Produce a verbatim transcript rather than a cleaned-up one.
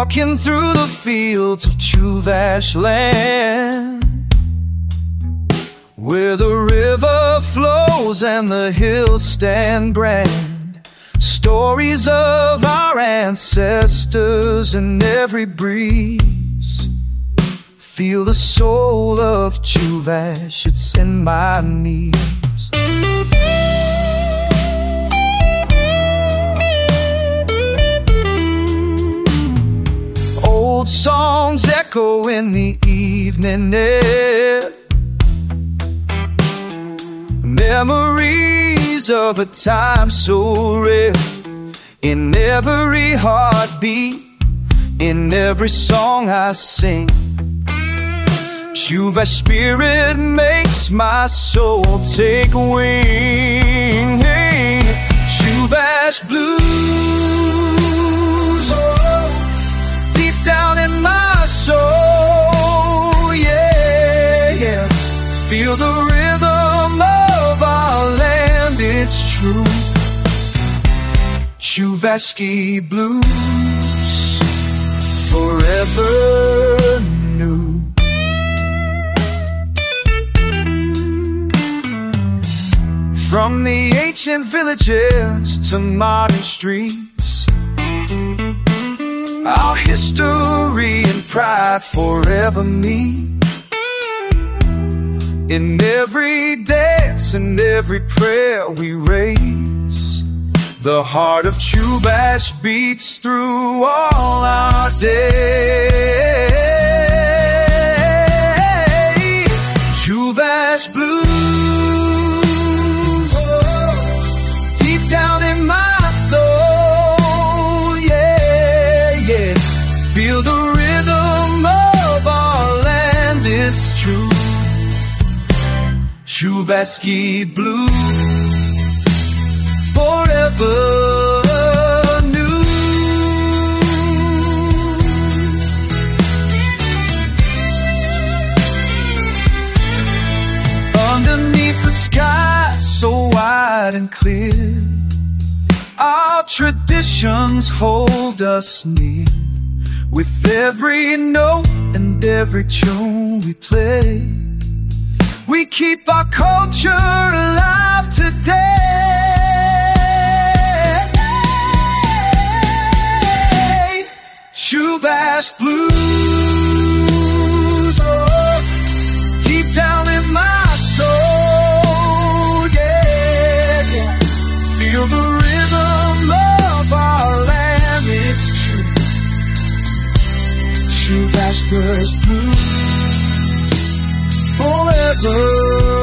walking through the fields of Chuvash land, where the river flows and the hills stand grand. Stories of our ancestors in every breeze. Feel the soul of Chuvash, it's in my knees. Old songs echo in the evening air, memories of a time so rare. In every heartbeat, in every song I sing, Chuvash spirit makes my soul take wing. Chuvash blues, oh, deep down in my soul, yeah, yeah. Feel the rhythm of our land, it's true. Chuvashki blues, forever new. From the ancient villages to modern streets, our history and pride forever meet. In every dance and every prayer we raise, the heart of Chuvash beats through all our days. Chuvash blues, oh, deep down in my soul, yeah, yeah. Feel the rhythm of our land, it's true. Chuvashki blues, forever new. Underneath the sky so wide and clear, our traditions hold us near. With every note and every tune we play, we keep our culture alive today. Chuvash blues, oh, deep down in my soul, yeah, yeah. Feel the rhythm of our land, it's true. Chuvash blues, forever.